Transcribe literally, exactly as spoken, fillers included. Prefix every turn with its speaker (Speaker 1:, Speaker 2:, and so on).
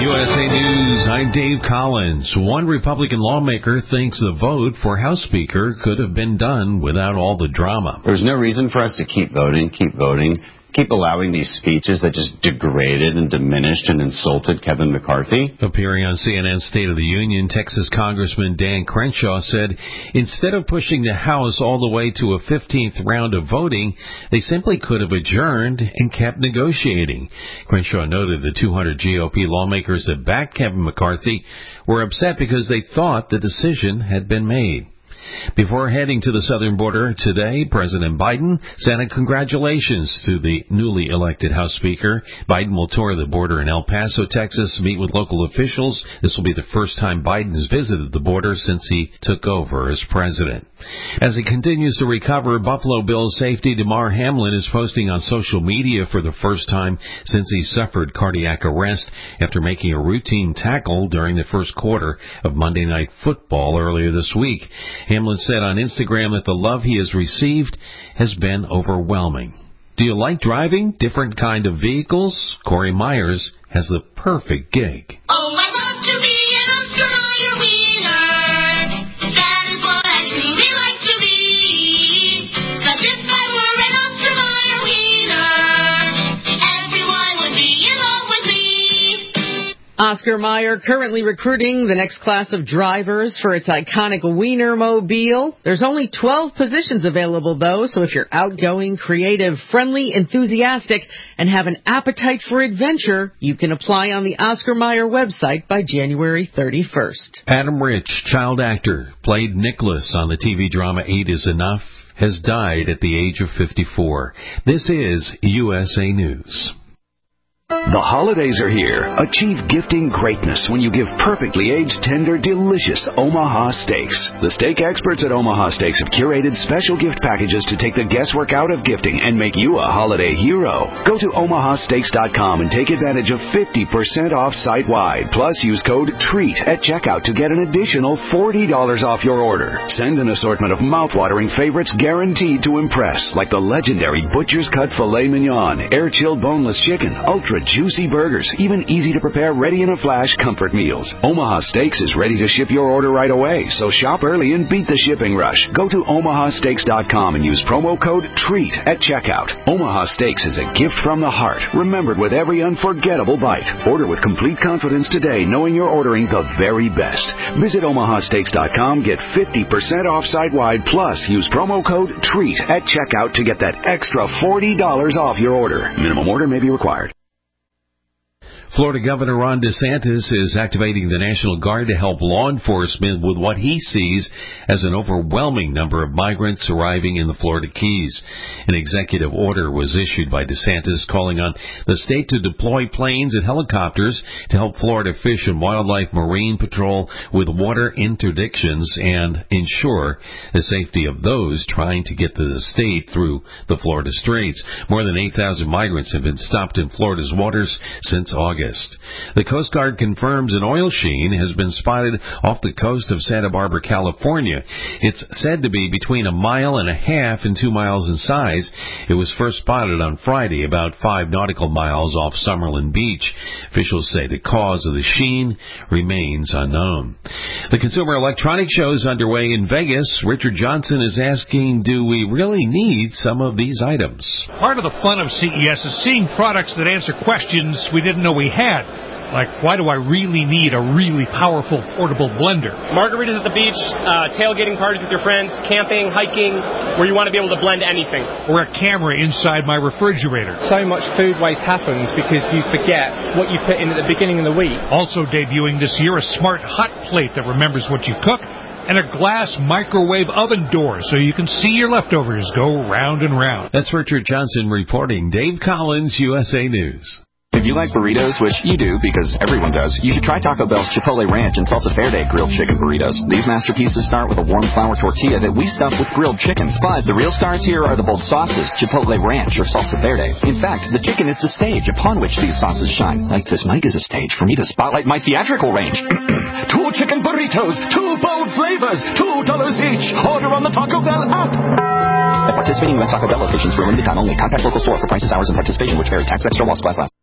Speaker 1: U S A News, I'm Dave Collins. One Republican lawmaker thinks the vote for House Speaker could have been done without all the drama.
Speaker 2: There's no reason for us to keep voting, keep voting, keep allowing these speeches that just degraded and diminished and insulted Kevin McCarthy.
Speaker 1: Appearing on C N N's State of the Union, Texas Congressman Dan Crenshaw said instead of pushing the House all the way to a fifteenth round of voting, they simply could have adjourned and kept negotiating. Crenshaw noted the two hundred G O P lawmakers that backed Kevin McCarthy were upset because they thought the decision had been made. Before heading to the southern border today, President Biden sent a congratulations to the newly elected House Speaker. Biden will tour the border in El Paso, Texas, meet with local officials. This will be the first time Biden has visited the border since he took over as president. As he continues to recover, Buffalo Bills safety Damar Hamlin is posting on social media for the first time since he suffered cardiac arrest after making a routine tackle during the first quarter of Monday Night Football earlier this week. Hamlin said on Instagram that the love he has received has been overwhelming. Do you like driving different kind of vehicles? Corey Myers has the perfect gig.
Speaker 3: Oh, I love to be an Oscar Mayer wiener. That is what I truly like to be. But if I were an Oscar Mayer wiener, everyone would be in love with me.
Speaker 4: Oscar Mayer currently recruiting the next class of drivers for its iconic Wienermobile. There's only twelve positions available, though, so if you're outgoing, creative, friendly, enthusiastic, and have an appetite for adventure, you can apply on the Oscar Mayer website by January thirty-first.
Speaker 1: Adam Rich, child actor, played Nicholas on the T V drama Eight is Enough, has died at the age of fifty-four. This is U S A News.
Speaker 5: The holidays are here. Achieve gifting greatness when you give perfectly aged, tender, delicious Omaha Steaks. The steak experts at Omaha Steaks have curated special gift packages to take the guesswork out of gifting and make you a holiday hero. Go to omaha steaks dot com and take advantage of fifty percent off site-wide. Plus, use code TREAT at checkout to get an additional forty dollars off your order. Send an assortment of mouth-watering favorites guaranteed to impress, like the legendary Butcher's Cut Filet Mignon, air-chilled boneless chicken, ultra juicy burgers, even easy-to-prepare, ready-in-a-flash comfort meals. Omaha Steaks is ready to ship your order right away, so shop early and beat the shipping rush. Go to omaha steaks dot com and use promo code TREAT at checkout. Omaha Steaks is a gift from the heart, remembered with every unforgettable bite. Order with complete confidence today, knowing you're ordering the very best. Visit omaha steaks dot com, get fifty percent off site-wide, plus use promo code TREAT at checkout to get that extra forty dollars off your order. Minimum order may be required.
Speaker 1: Florida Governor Ron DeSantis is activating the National Guard to help law enforcement with what he sees as an overwhelming number of migrants arriving in the Florida Keys. An executive order was issued by DeSantis calling on the state to deploy planes and helicopters to help Florida Fish and Wildlife Marine Patrol with water interdictions and ensure the safety of those trying to get to the state through the Florida Straits. More than eight thousand migrants have been stopped in Florida's waters since August. The Coast Guard confirms an oil sheen has been spotted off the coast of Santa Barbara, California. It's said to be between a mile and a half and two miles in size. It was first spotted on Friday about five nautical miles off Summerlin Beach. Officials say the cause of the sheen remains unknown. The Consumer Electronics Show is underway in Vegas. Richard Johnson is asking, do we really need some of these items?
Speaker 6: Part of the fun of C E S is seeing products that answer questions we didn't know we had. Like, why do I really need a really powerful portable blender?
Speaker 7: Margaritas at the beach, uh, tailgating parties with your friends, camping, hiking, where you want to be able to blend anything.
Speaker 6: Or a camera inside my refrigerator.
Speaker 7: So much food waste happens because you forget what you put in at the beginning of the week.
Speaker 6: Also debuting this year, a smart hot plate that remembers what you cook, and a glass microwave oven door so you can see your leftovers go round and round.
Speaker 1: That's Richard Johnson reporting. Dave Collins, U S A News.
Speaker 8: If you like burritos, which you do because everyone does, you should try Taco Bell's Chipotle Ranch and Salsa Verde grilled chicken burritos. These masterpieces start with a warm flour tortilla that we stuff with grilled chicken. But the real stars here are the bold sauces, Chipotle Ranch or Salsa Verde. In fact, the chicken is the stage upon which these sauces shine. Like this mic is a stage for me to spotlight my theatrical range. Two chicken burritos, two bold flavors, two dollars each. Order on the Taco Bell app. At participating U S Taco Bell locations for a limited time only. Contact local store for prices, hours, and participation, which vary. Tax extra loss class.